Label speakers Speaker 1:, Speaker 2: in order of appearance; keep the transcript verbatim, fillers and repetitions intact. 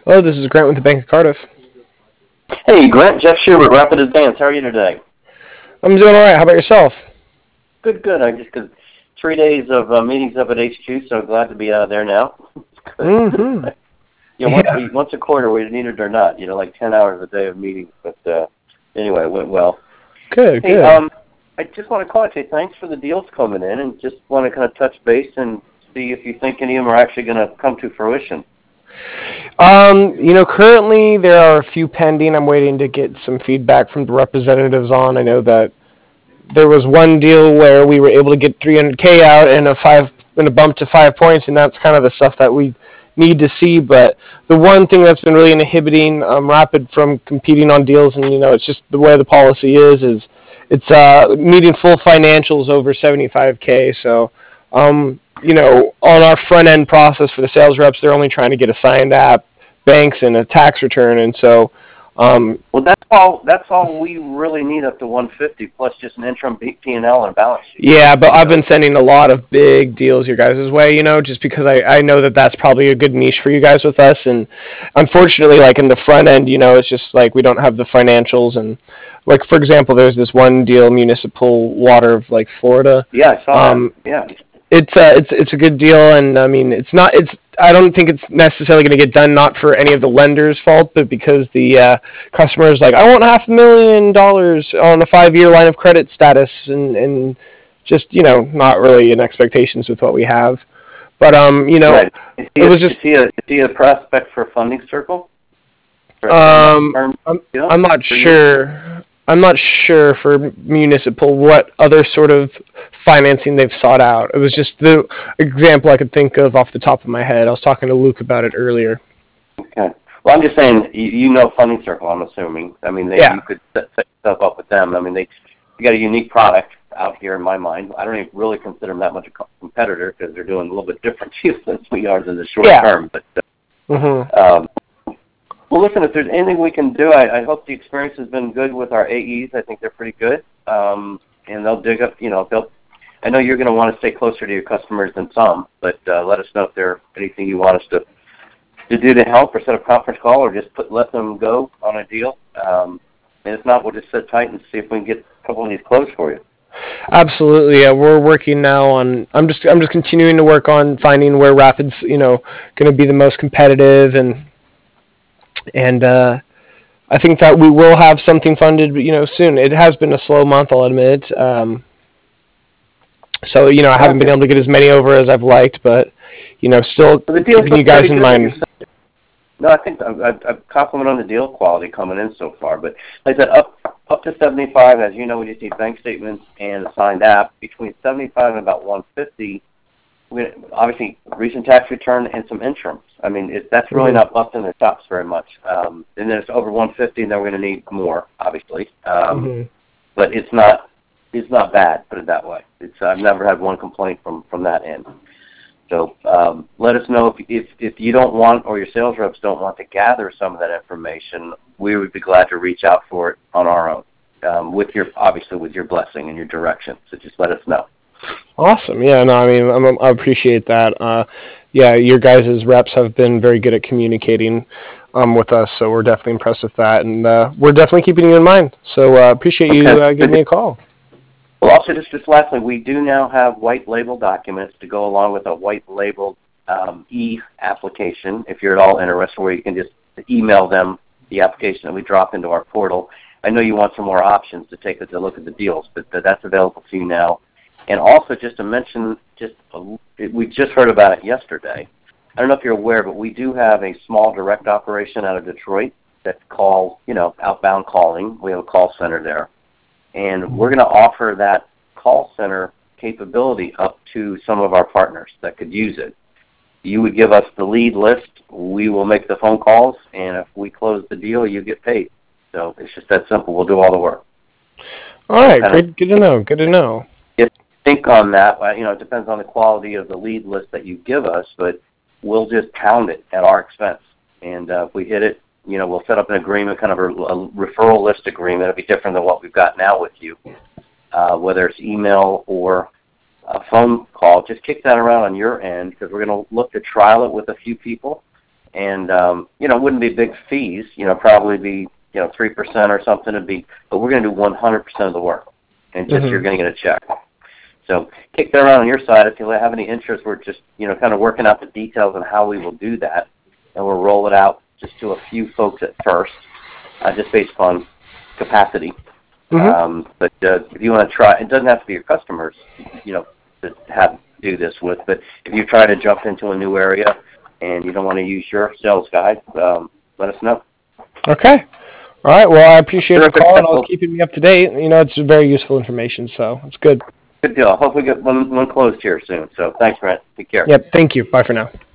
Speaker 1: Hello, this is Grant with the Bank of Cardiff.
Speaker 2: Hey, Grant, Jeff Schubert, Rapid Advance. How are you today?
Speaker 1: I'm doing all right. How about yourself?
Speaker 2: Good, good. I just got three days of uh, meetings up at H Q, so glad to be out of there now.
Speaker 1: Mm-hmm.
Speaker 2: you know, once,
Speaker 1: Yeah.
Speaker 2: we, once a quarter, we need it or not. You know, like ten hours a day of meetings. But uh, anyway, it went well.
Speaker 1: Good,
Speaker 2: Hey,
Speaker 1: good.
Speaker 2: um, I just want to call and say thanks for the deals coming in, and just want to kind of touch base and see if you think any of them are actually going to come to fruition.
Speaker 1: Um, you know, currently there are a few pending. I'm waiting to get some feedback from the representatives on. I know that there was one deal where we were able to get three hundred k out and a five and a bump to five points, and that's kind of the stuff that we need to see. But the one thing that's been really inhibiting um, Rapid from competing on deals, and you know, it's just the way the policy is, is it's uh, needing full financials over seventy-five k. So, um, you know, on our front end process for the sales reps, they're only trying to get a signed app, banks, and a tax return, and so. Um,
Speaker 2: Well, that's all. That's all we really need up to one fifty, plus just an interim P and L and a balance sheet.
Speaker 1: Yeah, but I've
Speaker 2: So,
Speaker 1: been sending a lot of big deals your guys' way, you know, just because I, I know that that's probably a good niche for you guys with us. And unfortunately, like in the front end, you know, it's just like we don't have the financials. And like, for example, there's this one deal, municipal water of like Florida.
Speaker 2: yeah, I saw that.
Speaker 1: Um,
Speaker 2: Yeah.
Speaker 1: it's uh, it's it's a good deal, and I mean, it's not it's. I don't think it's necessarily going to get done not for any of the lenders' fault, but because the uh, customer is like, I want half a million dollars on a five-year line of credit status, and and just you know, not really in expectations with what we have. But um, you know,
Speaker 2: Right. Is he
Speaker 1: it
Speaker 2: a,
Speaker 1: was
Speaker 2: is
Speaker 1: just
Speaker 2: he a, is he a prospect for Funding Circle? For a term,
Speaker 1: um,
Speaker 2: term
Speaker 1: I'm
Speaker 2: deal
Speaker 1: I'm not
Speaker 2: for you?
Speaker 1: sure. I'm not sure for municipal what other sort of financing they've sought out. It was just the example I could think of off the top of my head. I was talking to Luke about it earlier.
Speaker 2: Okay. Well, I'm just saying, you, you know Funding Circle, I'm assuming. I mean, they,
Speaker 1: Yeah.
Speaker 2: you could set, set yourself up with them. I mean, they you got a unique product out here in my mind. I don't even really consider them that much a co- competitor because they're doing a little bit different deals than we are in the short
Speaker 1: Yeah.
Speaker 2: term. But
Speaker 1: Mhm.
Speaker 2: uh, um, well, listen, if there's anything we can do, I, I hope the experience has been good with our A Es. I think they're pretty good, um, and they'll dig up. You know, they'll. I know you're going to want to stay closer to your customers than some, but uh, let us know if there's anything you want us to to do to help, or set a conference call, or just put let them go on a deal. Um, and if not, we'll just sit tight and see if we can get a couple of these closed for you.
Speaker 1: Absolutely. Yeah, we're working now on. I'm just. I'm just continuing to work on finding where Rapids, you know, going to be the most competitive, and and uh, I think that we will have something funded, you know, soon. It has been a slow month, I'll admit. Um, so you know, I haven't been
Speaker 2: Okay.
Speaker 1: able to get as many over as I've liked, but you know, still
Speaker 2: So the deals
Speaker 1: keeping you
Speaker 2: look
Speaker 1: guys
Speaker 2: pretty
Speaker 1: in
Speaker 2: good that you're.
Speaker 1: mind.
Speaker 2: No, I think I've, I've I've compliment on the deal quality coming in so far. But like I said, up up to seventy-five, as you know, we just need bank statements and a signed app. Between seventy-five and about one fifty, we obviously recent tax return and some interims. I mean, it, that's really
Speaker 1: Mhm.
Speaker 2: not busting their chops very much. Um, and then it's over one fifty, and then we're going to need more, obviously. Um,
Speaker 1: Mhm.
Speaker 2: but it's not it's not bad. Put it that way. It's I've never had one complaint from from that end. So um, let us know if, if if you don't want, or your sales reps don't want to gather some of that information. We would be glad to reach out for it on our own, um, with your obviously with your blessing and your direction. So just let us know.
Speaker 1: Awesome. Yeah. No, I mean, I'm, I appreciate that. Uh, yeah, your guys' reps have been very good at communicating um, with us, so we're definitely impressed with that, and uh, we're definitely keeping you in mind. So uh, appreciate
Speaker 2: Okay.
Speaker 1: you uh, giving
Speaker 2: Good.
Speaker 1: me a call.
Speaker 2: Well, also just just lastly, we do now have white label documents to go along with a white labeled um, e application. If you're at all interested, where you can just email them the application that we drop into our portal. I know you want some more options to take a look at the deals, but that's available to you now. And also, just to mention, just a, we just heard about it yesterday. I don't know if you're aware, but we do have a small direct operation out of Detroit that's called, you know, outbound calling. We have a call center there. And we're going to offer that call center capability up to some of our partners that could use it. You would give us the lead list. We will make the phone calls, and if we close the deal, you get paid. So it's just that simple. We'll do all the work.
Speaker 1: All
Speaker 2: So
Speaker 1: right,
Speaker 2: kind of
Speaker 1: good, good to know. Good to know.
Speaker 2: just think on that. You know, it depends on the quality of the lead list that you give us, but we'll just pound it at our expense. And uh, if we hit it, you know, we'll set up an agreement, kind of a, a referral list agreement. It'll be different than what we've got now with you, uh, whether it's email or a phone call. Just kick that around on your end, because we're going to look to trial it with a few people. and um, you know, it wouldn't be big fees. You know, probably be you know three percent or something to be, but we're going to do one hundred percent of the work, and just mm-hmm. you're going to get a check. So kick that around on your side if you have any interest. We're just you know kind of working out the details on how we will do that, and we'll roll it out just to a few folks at first, uh, just based upon capacity. Mm-hmm. Um, but uh, if you want to try, it doesn't have to be your customers, you know, to have do this with. But if you try to jump into a new area and you don't want to use your sales guide, um, let us know.
Speaker 1: Okay. All right. Well, I appreciate the call and all keeping me up to date. You know, it's very useful information, so it's good.
Speaker 2: Good deal. I hope we get one, one closed here soon. So thanks, Brent. Take care.
Speaker 1: Yep. Thank you. Bye for now.